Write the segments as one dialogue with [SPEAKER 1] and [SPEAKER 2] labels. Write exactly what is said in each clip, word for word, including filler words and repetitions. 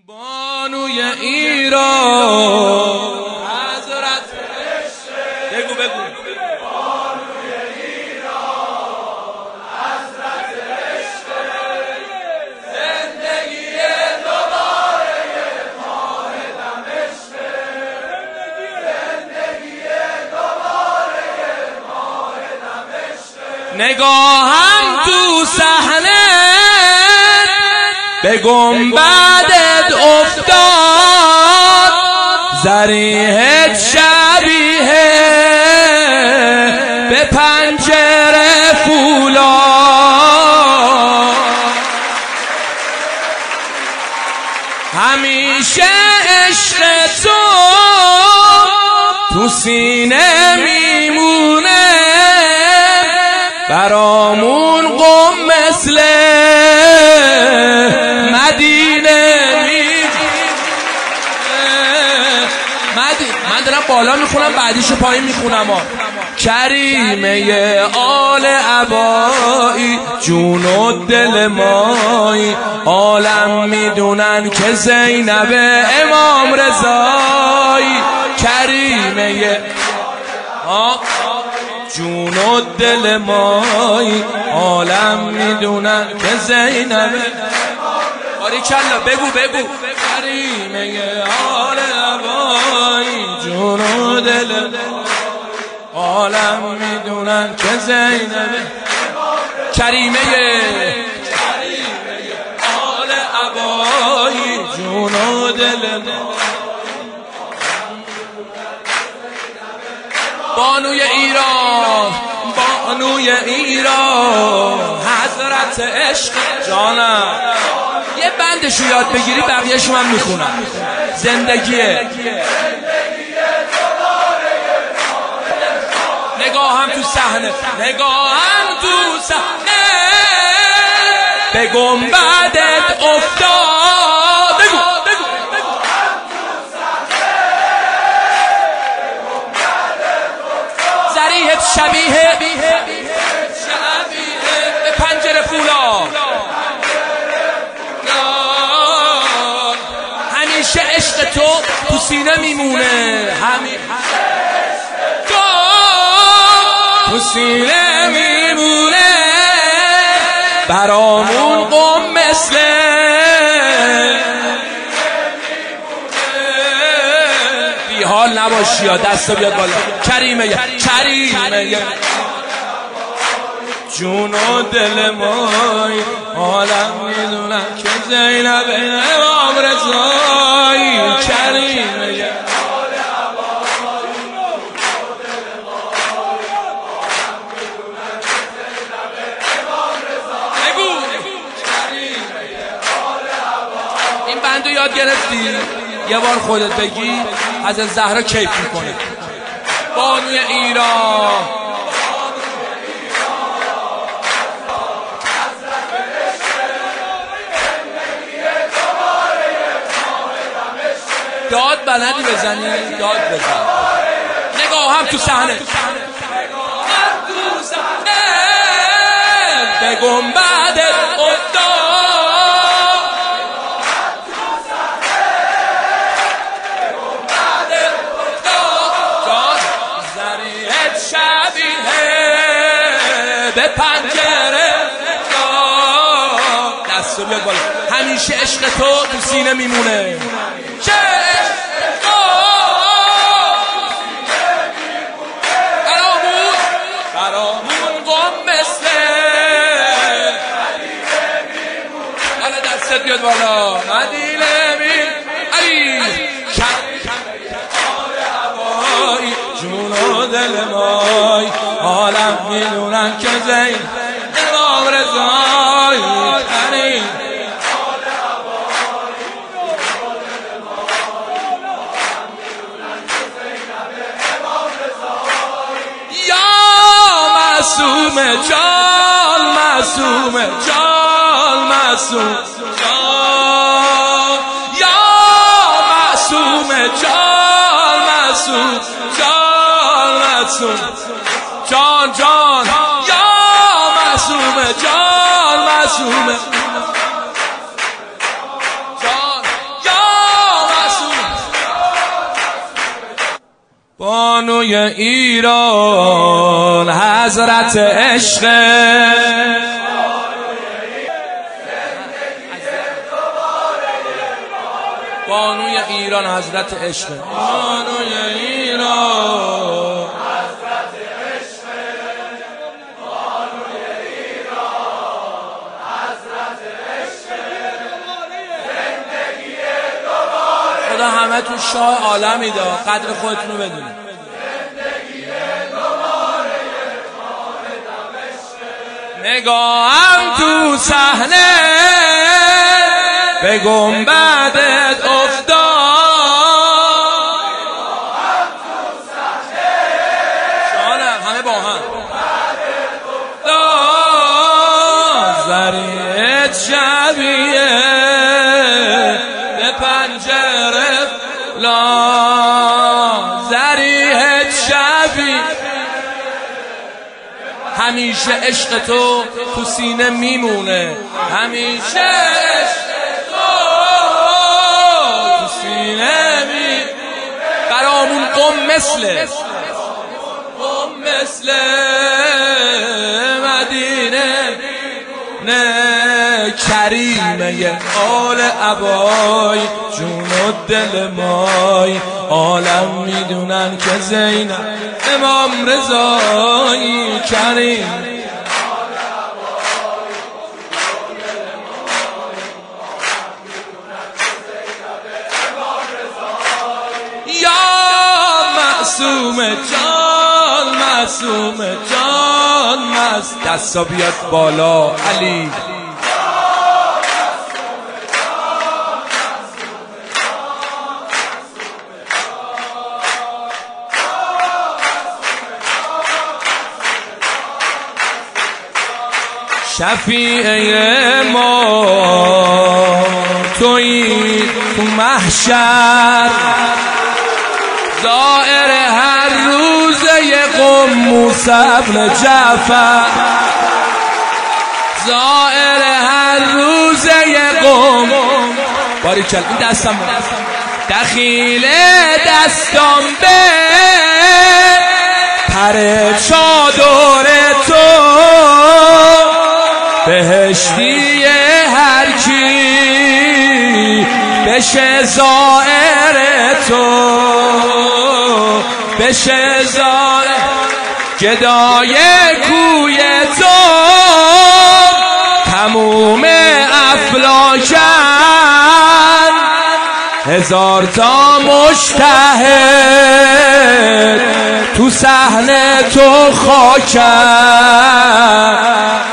[SPEAKER 1] بانوی ایران حضرت بگو بگو
[SPEAKER 2] بانوی ایران حضرت عشق زندگی دوباره ماه دمشق زندگی دوباره ماه دمشق
[SPEAKER 1] نگاهم تو صحنه به گنبدت افتاد ضریحت شبیه به پنجره فولاد همیشه عشق تو تو سینه میمونه برامون قم مثل مدینه من دارم بالا میخونم بعدیشو پایین میخونم ها. کریمه آل عبایی جون و دل مایی عالم میدونن که زینب امام رضایی کریمه آه جون و دل مایی عالم میدونن که زینب باریکلا بگو بگو کریمه آل عبایی جون و دل عالم میدونن که زینب کریمه آل عبایی جون و دل بانوی ایران بانوی ایران حضرت عشق جانم یه بندشو یاد بگیری بقیه‌شو من میخونم زندگیه نگاهم تو صحنه نگاهم تو صحنه به گنبدت افتاد بگو بگو ضریحت شبیه به پنجره فولاد همیشه عشق تو تو سینه میمونه همیشه تو تو سینه میمونه برامون قم مثل بی حال نباشی یا دستو بیاد بالا کریمه کریمه جون و دل مای عالم میدونن که زینب امام رضایی کریمه بگو این بندو یاد گرفتی یه بار خودت بگی از زهرا کیف میکنه بانوی ایران داد بلدی بزنی داد بزن نگاهم تو صحنه به گنبدت افتاد جان ضریحت شبیه به پنجره دستو بیاد بالا همیشه عشق تو تو سینه میمونه چه برامون برامون قم مثل حالا دستت بیاد بالا مدینه می علی هوایی جون و دل مای عالم میدونن که زین امام رضایی کریم معصوم جان معصوم جان معصوم جان یا معصوم جان معصوم جان معصوم جان جان یا معصوم جان معصوم جان یا بانوی ایران حضرت عشق، بانوی ایران حضرت عشق، بانوی ایران
[SPEAKER 2] حضرت عشق، بانوی ایران حضرت عشق، زندگی دوباره
[SPEAKER 1] خدا همه تو شاه عالمی دا، قدر خودتون رو بدونید.
[SPEAKER 2] زندگی دوباره ماه دمشق،
[SPEAKER 1] نگاهم تو صحنه به گنبدت افتاد، شانم همه با هم زریعت شبیه به پنجره لا، زریعت شبیه همیشه عشق تو تو سینه میمونه، همیشه عشق تو تو سینه میمونه، برامون قم مثل قم مثل مدینه نه کریمه آل عبای جون و دل مای، عالم میدونن که زینب امام رضایی کریم. یا معصوم جان معصوم جان مست، دستا بیاد بالا علی. شفیع ما تویی تو محشر، زائر هر روزه قم موسی بن جعفر، زائر هر روزه قم. باریکل این دستم دخیل دستم به پر چادر تو، بهشتی هر کی بشه زائر تو، بشه زائر گدای کوی تو، تموم افلاکن هزار تا مجتهد تو صحنه تو خاکن.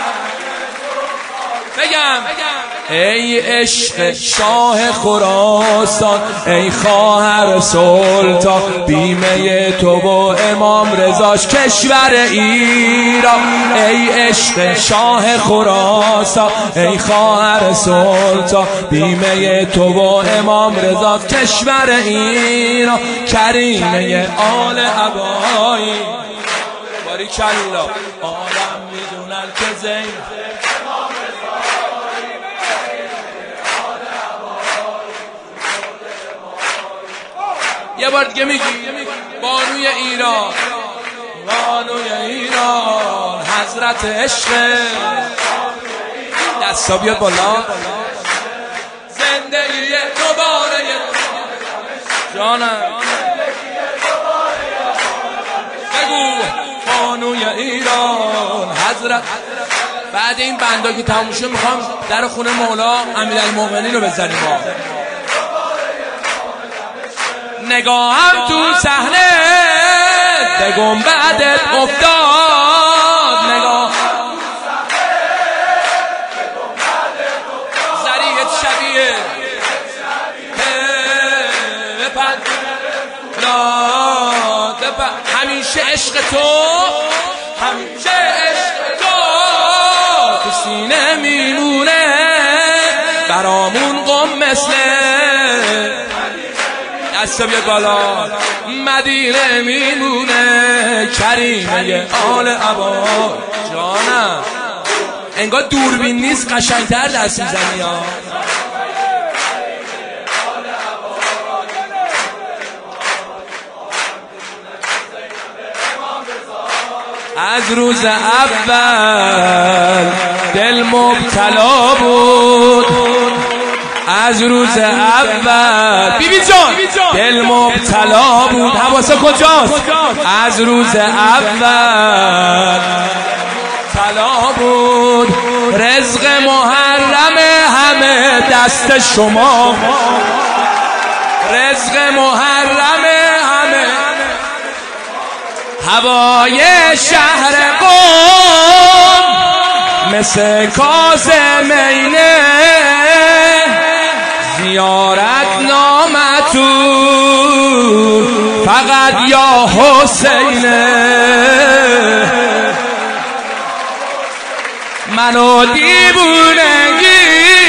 [SPEAKER 1] ای عشق شاه خراسان، ای خواهر سلطان، بیمه تو و امام رضاش کشور ایران. ای عشق شاه خراسان، ای خواهر سلطان، بیمه تو و امام رضاش کشور ایران، کریمه آل عبایی. باریکالله عالم میدونن که زینب یه بار دیگه میگی بانوی ایران، بانوی ایران حضرت عشق، دستا بیاد بالا. زندگی دوباره جانم بگو بانوی ایران حضرت. بعد این بندا که تموم شد میخوام در خونه مولا امیرالمومنین رو بزنیم. ما نگاهم تو صحنه به گنبدت افتاد، نگاه زریعت شبیه به پنجره، همیشه عشق تو، همیشه عشق تو تو سینه میمونه، برامون قم مثل دستا بیاد بالا مدینه میمونه، کریمه آل عبا. جانم انگار دوربین نیست قشنگتر دست میزنی ها. از روز اول دل مبتلا بود، از روز اول بی بی جان دل مبتلا بود. حواسه کجاست؟ از روز اول مبتلا بود. رزق محرم همه دست شما، رزق محرم همه. هوای شهر قم مثل کاظمینه، زیارت نامطور فقط یا حسینه. منو دیوونگی،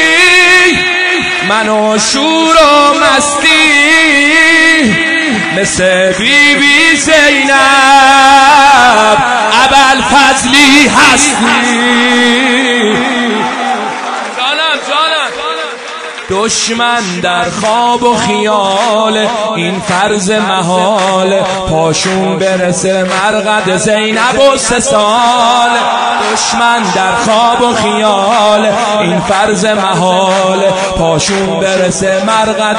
[SPEAKER 1] منو شور و مستی، مثل بی بی زینب ابوالفضلی هستی. جانم جانم دشمن در خواب و خیال، این فرض محال، پاشون برسه مرقد زینب و سه سال. دشمن در خواب و خیال، این فرض محال، پاشون برسه مرقد.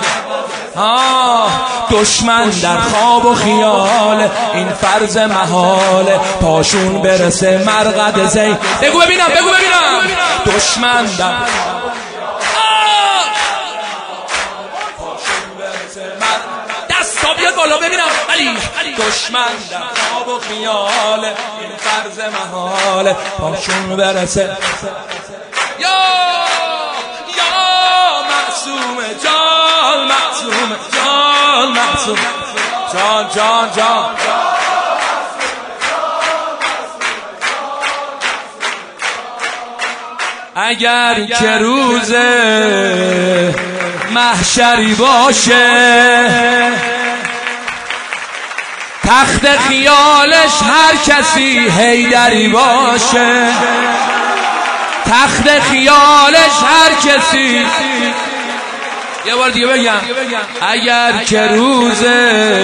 [SPEAKER 1] آه دشمن در خواب و خیال، این فرض محال، پاشون برسه مرقد زین. بگو ببینم بگو ببینم. دشمن در دستا بیاد بالا ببینم. علی دشمن در خواب و خیال، این فرض محال، پاشون برسه. یا یا معصوم جان، معصوم جان، معصوم جان جان جان. اگر که روز محشری باشه، تخت خیالش هر کسی حیدری باشه، تخت خیالش هر کسی. یه بار دیگه بگم. اگر که روز بگو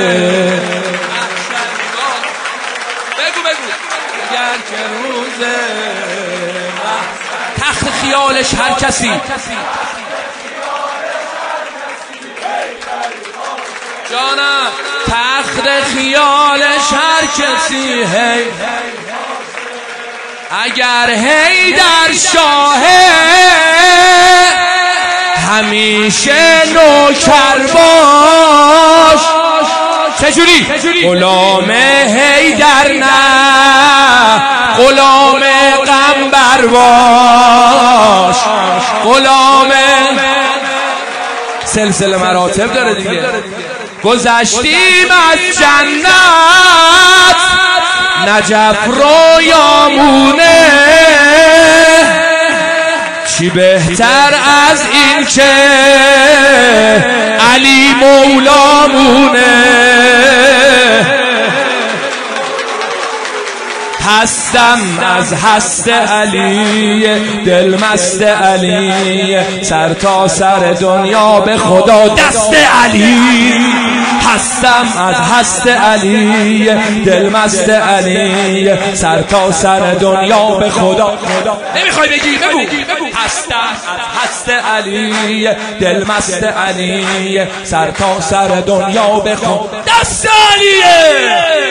[SPEAKER 1] بگو اگر که روز تخت خیالش هر کسی، جانم تخت خیالش هر کسی. هی اگر حیدر شاهه همیشه نوکر باش. چجوری؟ غلام حیدر نه، غلام قنبر باش. غلام سلسله مراتب داره دیگه. گذشتیم از جنت نجف رویامونه، چی بهتر از این که علی مولامونه. هستم از هست علی، دل مست علی، سر تا سر دنیا به خدا دست علی. هستم از هست علی، دل مست علی، سر تا سر دنیا به خدا. نمیخوای بگی؟ بگو. هستم از هست علی، دل مست علی، سر تا سر دنیا به خدا دست علیه.